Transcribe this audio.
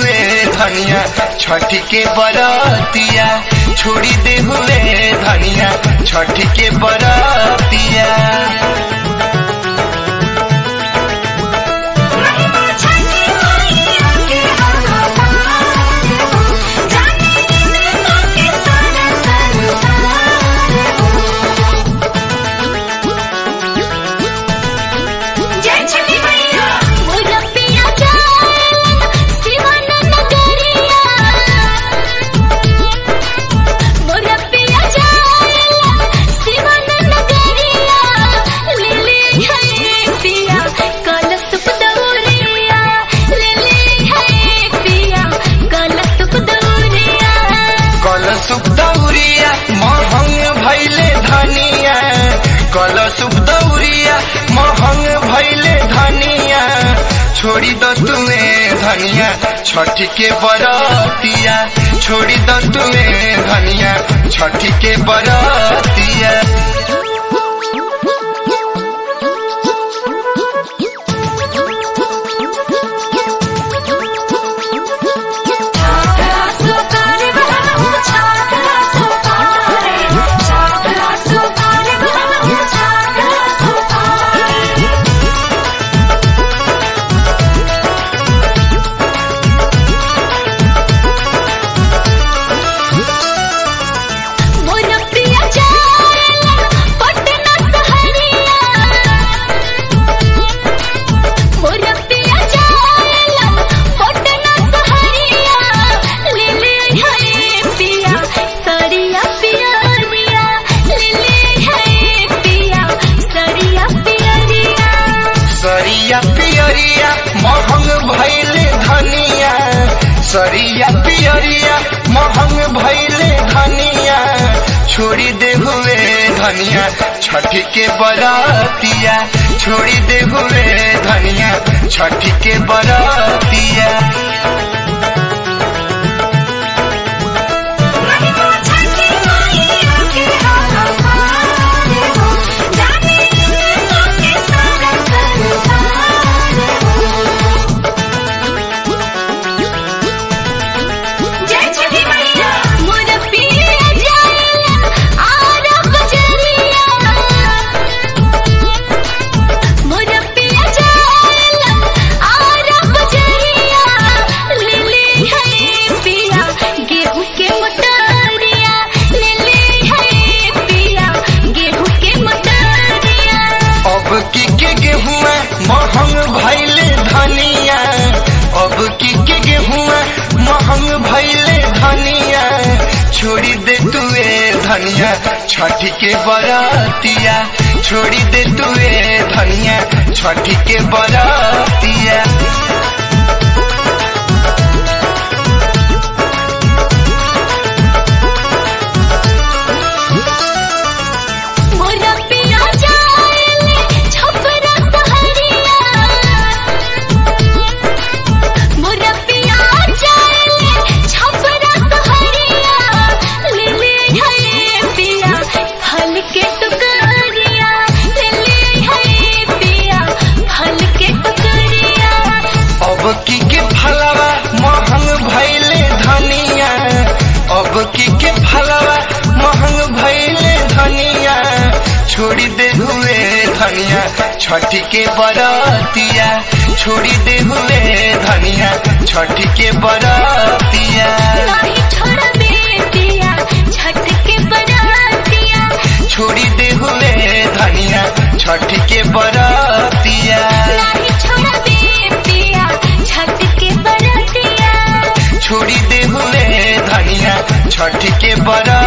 हुए धनिया छठी के बरतिया, छोड़ी दे हुए धनिया छठी के बरतिया। छोड़ी दो तुम्हें धनिया छठी के बरतिया, छोड़ी दो तुम्हें धनिया छठी के बरतिया। सरिया पियरिया महंग भइले धनिया, छोड़ी दे हुए धनिया छठी के बरतिया, छोड़ी दे हुए धनिया छठी के बरतिया। महंग भइले धनिया, अब की के गेहुआ महंग भइले धनिया, छोड़ी दे तुए धनिया छठी के बरतिया, छोड़ी दे तुए धनिया छठी के बरतिया। के फलवा महंग भइले धनिया, छोड़ी दे हुए धनिया छठी के बरतिया, छोड़ी दे हुए धनिया छठी के बरतिया। नहीं छोड़ बेटिया छठ के बरतिया, छोड़ी दे हुए धनिया छठी के बरतिया। नहीं छोड़ बेटिया छठ के बरतिया, छोड़ी दे हुए धनिया छठी के बरतिया।